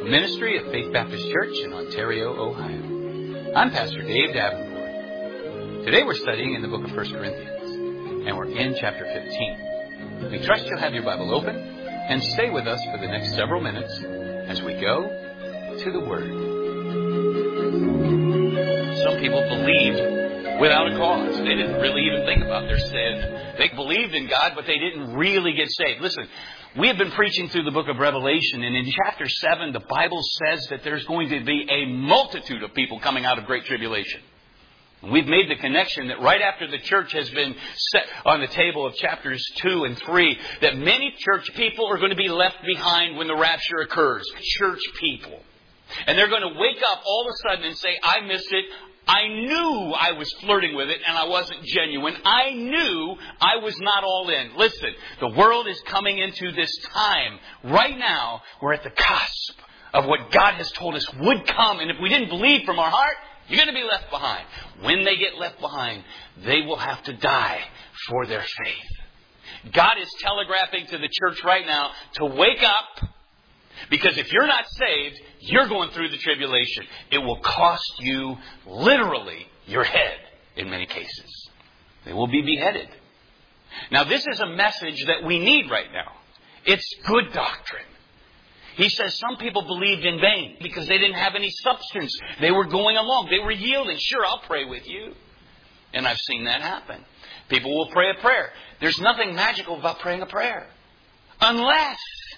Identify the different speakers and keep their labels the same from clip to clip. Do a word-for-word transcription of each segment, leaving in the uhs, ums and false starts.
Speaker 1: ministry of Faith Baptist Church in Ontario, Ohio. I'm Pastor Dave Davenport. Today we're studying in the book of First Corinthians, and we're in chapter fifteen. We trust you'll have your Bible open and stay with us for the next several minutes as we go to the Word. Some people believed without a cause. They didn't really even think about their sin. They believed in God, but they didn't really get saved. Listen, we have been preaching through the book of Revelation, and in chapter seven, the Bible says that there's going to be a multitude of people coming out of great tribulation. And we've made the connection that right after the church has been set on the table of chapters two and three, that many church people are going to be left behind when the rapture occurs. Church people. And they're going to wake up all of a sudden and say, I missed it. I knew I was flirting with it and I wasn't genuine. I knew I was not all in. Listen, the world is coming into this time. Right now, we're at the cusp of what God has told us would come. And if we didn't believe from our heart, you're going to be left behind. When they get left behind, they will have to die for their faith. God is telegraphing to the church right now to wake up. Because if you're not saved, you're going through the tribulation. It will cost you literally your head in many cases. They will be beheaded. Now, this is a message that we need right now. It's good doctrine. He says some people believed in vain because they didn't have any substance. They were going along. They were yielding. Sure, I'll pray with you. And I've seen that happen. People will pray a prayer. There's nothing magical about praying a prayer. Unless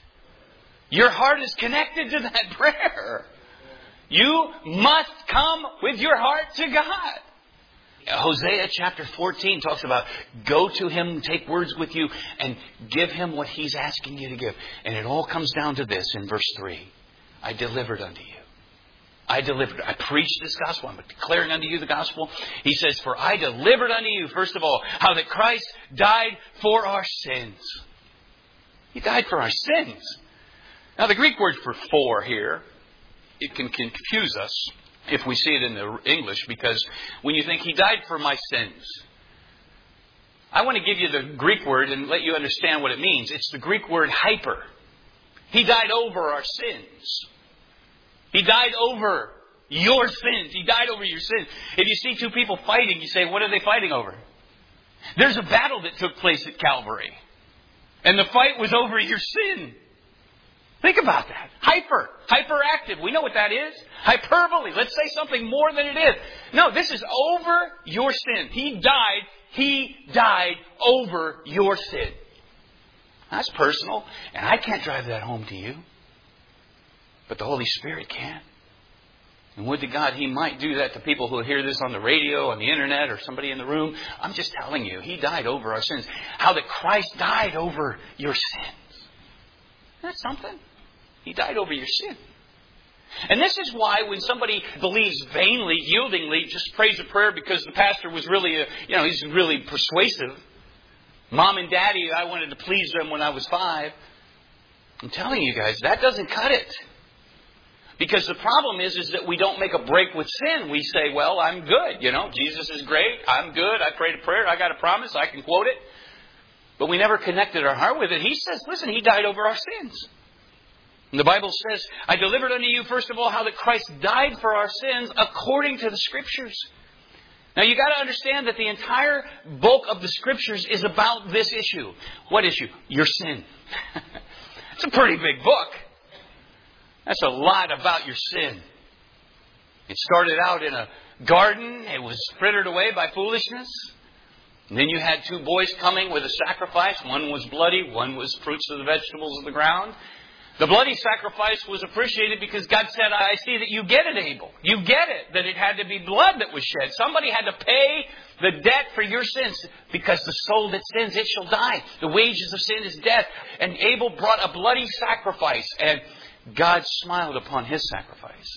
Speaker 1: your heart is connected to that prayer. You must come with your heart to God. Hosea chapter fourteen talks about go to Him, take words with you, and give Him what He's asking you to give. And it all comes down to this in verse three. I delivered unto you. I delivered. I preached this gospel. I'm declaring unto you the gospel. He says, for I delivered unto you, first of all, how that Christ died for our sins. He died for our sins. Now, the Greek word for for here, it can confuse us if we see it in the English, because when you think He died for my sins, I want to give you the Greek word and let you understand what it means. It's the Greek word hyper. He died over our sins. He died over your sins. He died over your sins. If you see two people fighting, you say, what are they fighting over? There's a battle that took place at Calvary. And the fight was over your sin. Think about that. Hyper. Hyperactive. We know what that is. Hyperbole. Let's say something more than it is. No, this is over your sin. He died. He died over your sin. That's personal. And I can't drive that home to you. But the Holy Spirit can. And would to God He might do that to people who hear this on the radio, on the internet, or somebody in the room. I'm just telling you, He died over our sins. How that Christ died over your sins. That's something. He died over your sin. And this is why when somebody believes vainly, yieldingly, just prays a prayer because the pastor was really, a, you know, he's really persuasive. Mom and Daddy, I wanted to please them when I was five. I'm telling you guys, that doesn't cut it. Because the problem is, is that we don't make a break with sin. We say, well, I'm good. You know, Jesus is great. I'm good. I prayed a prayer. I got a promise. I can quote it. But we never connected our heart with it. He says, listen, He died over our sins. And the Bible says, I delivered unto you, first of all, how that Christ died for our sins according to the Scriptures. Now, you got to understand that the entire bulk of the Scriptures is about this issue. What issue? Your sin. It's a pretty big book. That's a lot about your sin. It started out in a garden. It was frittered away by foolishness. And then you had two boys coming with a sacrifice. One was bloody. One was fruits of the vegetables of the ground. The bloody sacrifice was appreciated because God said, I see that you get it, Abel. You get it, that it had to be blood that was shed. Somebody had to pay the debt for your sins because the soul that sins, it shall die. The wages of sin is death. And Abel brought a bloody sacrifice, and God smiled upon his sacrifice.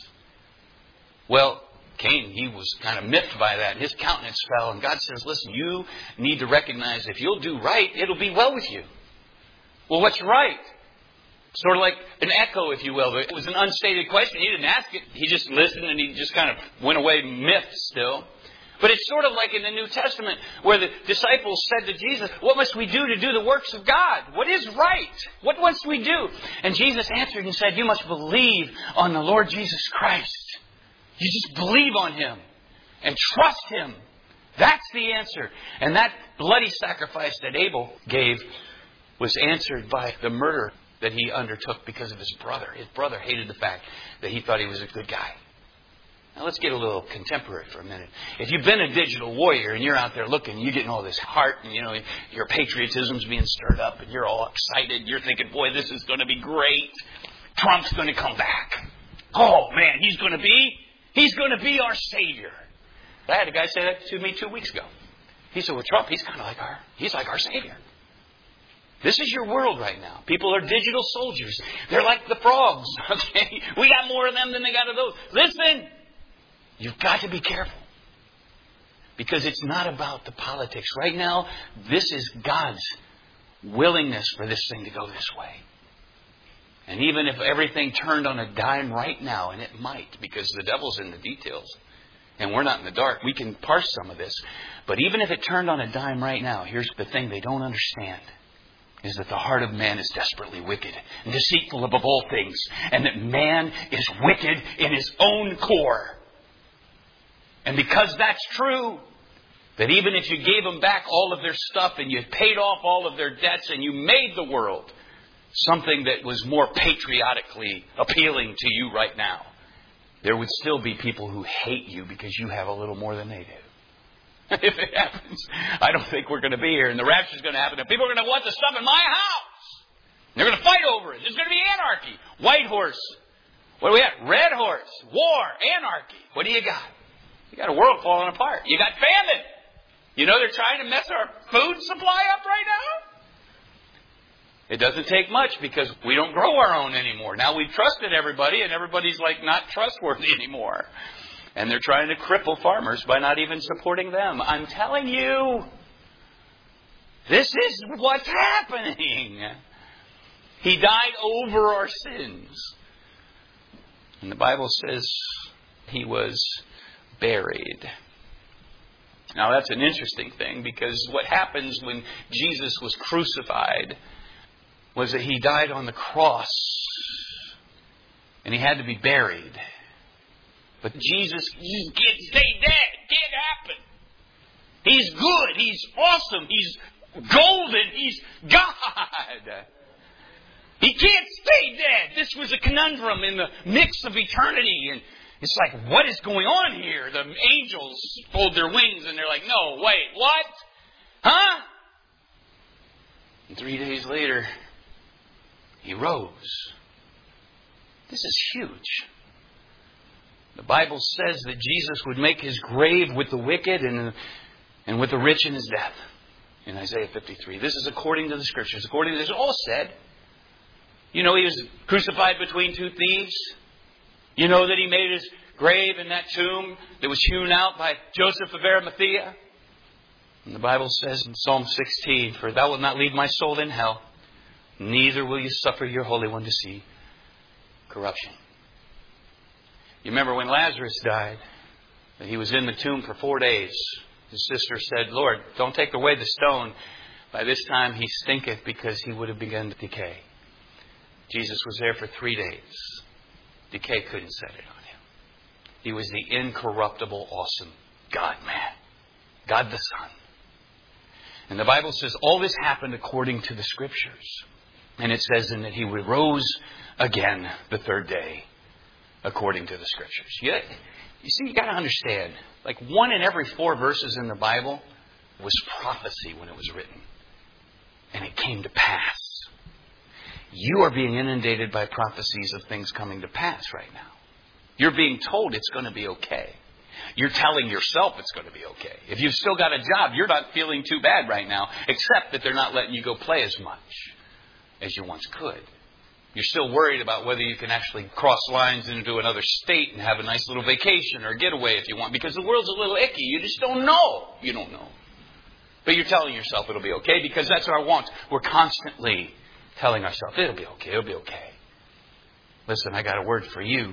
Speaker 1: Well, Cain, he was kind of miffed by that. His countenance fell, and God says, listen, you need to recognize if you'll do right, it'll be well with you. Well, what's right? Sort of like an echo, if you will. It was an unstated question. He didn't ask it. He just listened and he just kind of went away miffed still. But it's sort of like in the New Testament where the disciples said to Jesus, what must we do to do the works of God? What is right? What must we do? And Jesus answered and said, you must believe on the Lord Jesus Christ. You just believe on Him and trust Him. That's the answer. And that bloody sacrifice that Abel gave was answered by the murder that he undertook because of his brother. His brother hated the fact that he thought he was a good guy. Now let's get a little contemporary for a minute. If you've been a digital warrior and you're out there looking, you're getting all this heart and, you know, your patriotism's being stirred up and you're all excited. You're thinking, boy, this is going to be great. Trump's going to come back. Oh, man, he's going to be, he's going to be our savior. I had a guy say that to me two weeks ago. He said, well, Trump, he's kind of like our, he's like our savior. This is your world right now. People are digital soldiers. They're like the frogs. Okay, we got more of them than they got of those. Listen, you've got to be careful. Because it's not about the politics. Right now, this is God's willingness for this thing to go this way. And even if everything turned on a dime right now, and it might, because the devil's in the details, and we're not in the dark, we can parse some of this. But even if it turned on a dime right now, here's the thing they don't understand. Is that the heart of man is desperately wicked and deceitful above all things. And that man is wicked in his own core. And because that's true, that even if you gave them back all of their stuff and you paid off all of their debts and you made the world something that was more patriotically appealing to you right now, there would still be people who hate you because you have a little more than they do. If it happens, I don't think we're going to be here. And the rapture is going to happen. And people are going to want the stuff in my house. They're going to fight over it. There's going to be anarchy. White horse. What do we have? Red horse. War. Anarchy. What do you got? You got a world falling apart. You got famine. You know they're trying to mess our food supply up right now? It doesn't take much because we don't grow our own anymore. Now we've trusted everybody and everybody's like not trustworthy anymore. And they're trying to cripple farmers by not even supporting them. I'm telling you, this is what's happening. He died over our sins. And the Bible says he was buried. Now that's an interesting thing because what happens when Jesus was crucified was that he died on the cross and he had to be buried. But Jesus, he can't stay dead. It can't happen. He's good. He's awesome. He's golden. He's God. He can't stay dead. This was a conundrum in the mix of eternity. And it's like, what is going on here? The angels fold their wings and they're like, no, wait, what? Huh? And three days later, he rose. This is huge. The Bible says that Jesus would make his grave with the wicked and, and with the rich in his death. In Isaiah fifty-three. This is according to the Scriptures. According to this, all said. You know he was crucified between two thieves. You know that he made his grave in that tomb that was hewn out by Joseph of Arimathea. And the Bible says in Psalm sixteen, for thou wilt not leave my soul in hell, neither will you suffer your Holy One to see corruption. You remember when Lazarus died, that he was in the tomb for four days. His sister said, Lord, don't take away the stone. By this time he stinketh because he would have begun to decay. Jesus was there for three days. Decay couldn't set it on him. He was the incorruptible, awesome God-man. God the Son. And the Bible says all this happened according to the Scriptures. And it says in that he rose again the third day. According to the Scriptures. You, you see, you got to understand. Like one in every four verses in the Bible was prophecy when it was written. And it came to pass. You are being inundated by prophecies of things coming to pass right now. You're being told it's going to be okay. You're telling yourself it's going to be okay. If you've still got a job, you're not feeling too bad right now. Except that they're not letting you go play as much as you once could. You're still worried about whether you can actually cross lines into another state and have a nice little vacation or getaway if you want. Because the world's a little icky. You just don't know. You don't know. But you're telling yourself it'll be okay because that's our want. We're constantly telling ourselves it'll be okay. It'll be okay. Listen, I got a word for you.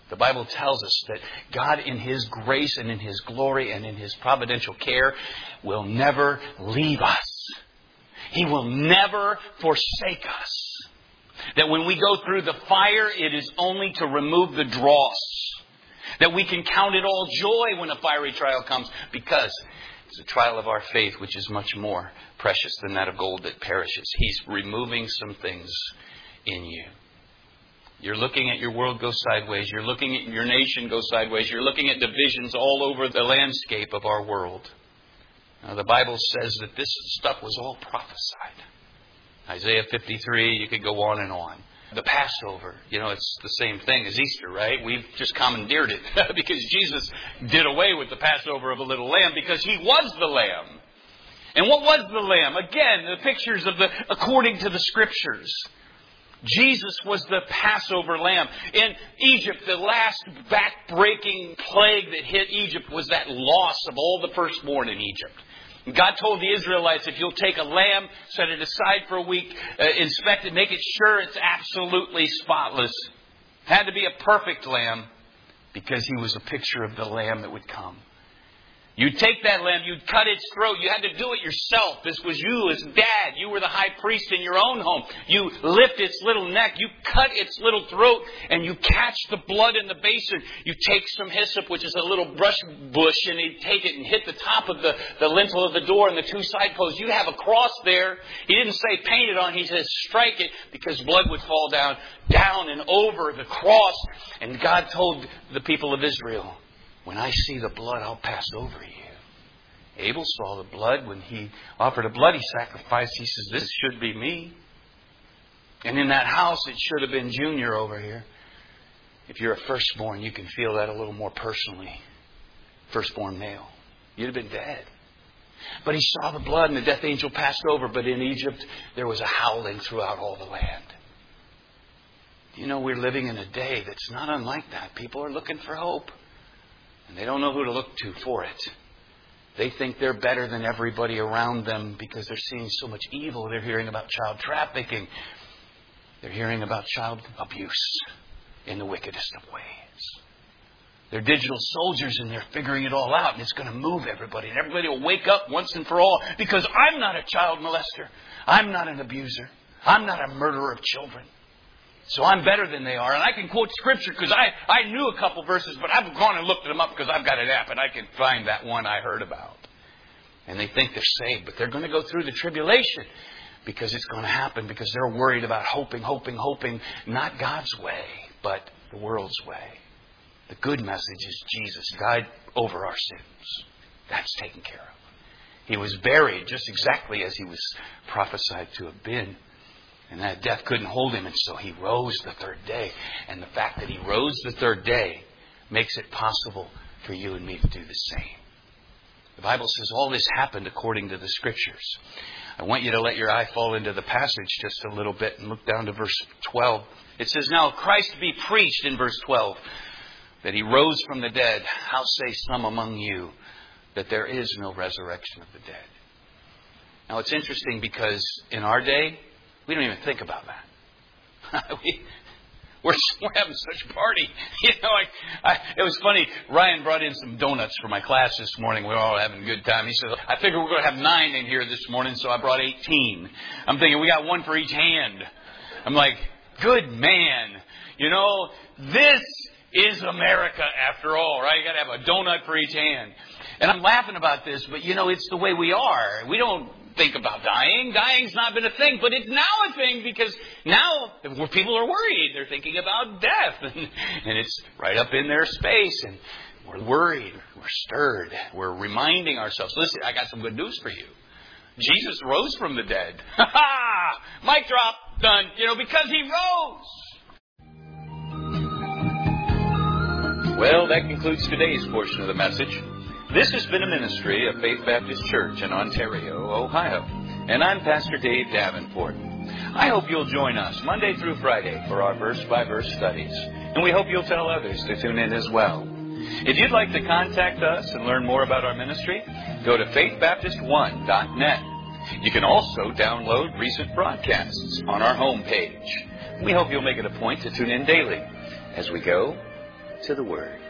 Speaker 1: The Bible tells us that God in His grace and in His glory and in His providential care will never leave us. He will never forsake us. That when we go through the fire, it is only to remove the dross. That we can count it all joy when a fiery trial comes, because it's a trial of our faith which is much more precious than that of gold that perishes. He's removing some things in you. You're looking at your world go sideways. You're looking at your nation go sideways. You're looking at divisions all over the landscape of our world. Now, the Bible says that this stuff was all prophesied. Isaiah fifty-three, you could go on and on. The Passover, you know, it's the same thing as Easter, right? We've just commandeered it because Jesus did away with the Passover of a little lamb because He was the lamb. And what was the lamb? Again, the pictures of the, according to the Scriptures. Jesus was the Passover lamb. In Egypt, the last back-breaking plague that hit Egypt was that loss of all the firstborn in Egypt. God told the Israelites, if you'll take a lamb, set it aside for a week, uh, inspect it, make it sure it's absolutely spotless. It had to be a perfect lamb because He was a picture of the lamb that would come. You'd take that lamb, you'd cut its throat. You had to do it yourself. This was you as dad. You were the high priest in your own home. You lift its little neck, you cut its little throat, and you catch the blood in the basin. You take some hyssop, which is a little brush bush, and you take it and hit the top of the, the lintel of the door and the two side posts. You have a cross there. He didn't say paint it on. He says strike it, because blood would fall down, down and over the cross. And God told the people of Israel, when I see the blood, I'll pass over you. Abel saw the blood. When he offered a bloody sacrifice, he says, this should be me. And in that house, it should have been Junior over here. If you're a firstborn, you can feel that a little more personally. Firstborn male. You'd have been dead. But he saw the blood and the death angel passed over. But in Egypt, there was a howling throughout all the land. You know, we're living in a day that's not unlike that. People are looking for hope. And they don't know who to look to for it. They think they're better than everybody around them because they're seeing so much evil. They're hearing about child trafficking. They're hearing about child abuse in the wickedest of ways. They're digital soldiers and they're figuring it all out. And it's going to move everybody. And everybody will wake up once and for all, because I'm not a child molester. I'm not an abuser. I'm not a murderer of children. So I'm better than they are. And I can quote Scripture because I, I knew a couple verses, but I've gone and looked them up because I've got an app and I can find that one I heard about. And they think they're saved, but they're going to go through the tribulation because it's going to happen, because they're worried about hoping, hoping, hoping, not God's way, but the world's way. The good message is Jesus died over our sins. That's taken care of. He was buried just exactly as He was prophesied to have been. And that death couldn't hold Him, and so He rose the third day. And the fact that He rose the third day makes it possible for you and me to do the same. The Bible says all this happened according to the Scriptures. I want you to let your eye fall into the passage just a little bit and look down to verse twelve. It says, now Christ be preached in verse twelve, that He rose from the dead. How say some among you that there is no resurrection of the dead? Now it's interesting because in our day, we don't even think about that. we, we're, we're having such a party. You know, I, I, it was funny. Ryan brought in some donuts for my class this morning. We were all having a good time. He said, I figure we're going to have nine in here this morning, so I brought eighteen. I'm thinking we got one for each hand. I'm like, good man. You know, this is America after all, right? You got to have a donut for each hand. And I'm laughing about this, but you know, it's the way we are. We don't think about dying. Dying's not been a thing, but it's now a thing because now people are worried. They're thinking about death, and, and it's right up in their space, and we're worried. We're stirred. We're reminding ourselves, listen, I got some good news for you. Jesus rose from the dead. Ha ha! Mic drop. Done. You know, because He rose. Well, that concludes today's portion of the message. This has been a ministry of Faith Baptist Church in Ontario, Ohio. And I'm Pastor Dave Davenport. I hope you'll join us Monday through Friday for our verse-by-verse studies. And we hope you'll tell others to tune in as well. If you'd like to contact us and learn more about our ministry, go to faith baptist one dot net. You can also download recent broadcasts on our homepage. We hope you'll make it a point to tune in daily as we go
Speaker 2: to the Word.